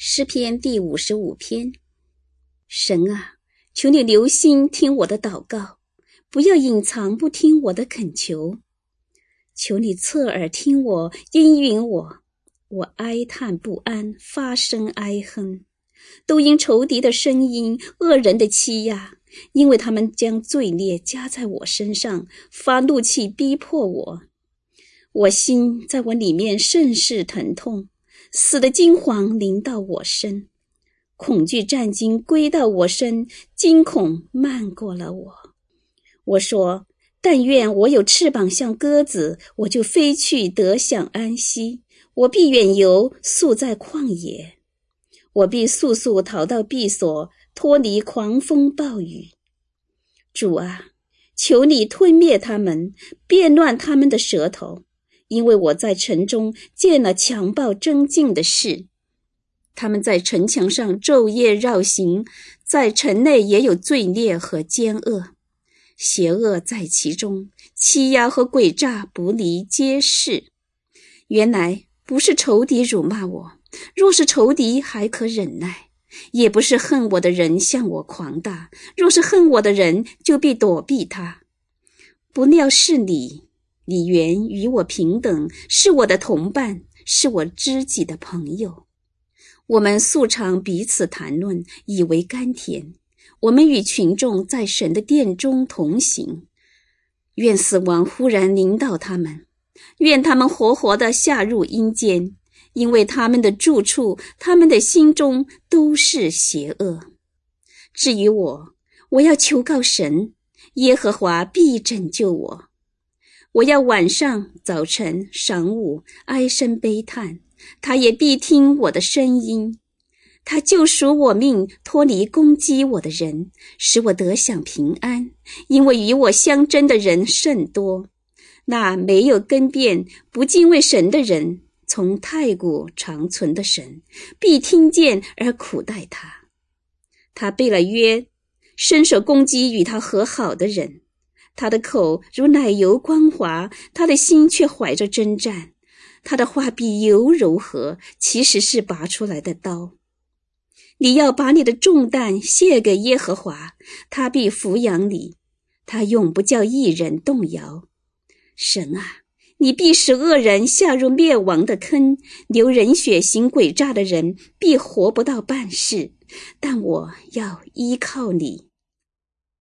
诗篇第55篇。神啊，求你留心听我的祷告，不要隐藏不听我的恳求。求你侧耳听我，应允我。我哀叹不安，发声哀哼，都因仇敌的声音，恶人的欺压，因为他们将罪孽加在我身上，发怒气逼迫我。我心在我里面甚是疼痛，死的惊惶临到我身，恐惧战惊归到我身，惊恐漫过了我。我说，但愿我有翅膀像鸽子，我就飞去得享安息。我必远游，宿在旷野。我必速速逃到避所，脱离狂风暴雨。主啊，求你吞灭他们，变乱他们的舌头，因为我在城中见了强暴争竞的事。他们在城墙上昼夜绕行，在城内也有罪孽和奸恶，邪恶在其中，欺压和诡诈不离皆是。原来不是仇敌辱骂我，若是仇敌还可忍耐，也不是恨我的人向我狂大，若是恨我的人，就必躲避他。不料是你原与我平等，是我的同伴，是我知己的朋友。我们素常彼此谈论，以为甘甜。我们与群众在神的殿中同行。愿死亡忽然临到他们，愿他们活活地下入阴间，因为他们的住处，他们的心中都是邪恶。至于我要求告神，耶和华必拯救我。我要晚上、早晨、晌午唉声悲叹，他也必听我的声音。他救赎我命，脱离攻击我的人，使我得享平安，因为与我相争的人甚多。那没有更变、不敬畏神的人，从太古长存的神必听见而苦待他。他背了约，伸手攻击与他和好的人。他的口如奶油光滑，他的心却怀着征战。他的话比油柔和，其实是拔出来的刀。你要把你的重担卸给耶和华，他必抚养你，他永不叫义人动摇。神啊，你必使恶人下入灭亡的坑，流人血行诡诈的人必活不到半世，但我要依靠你。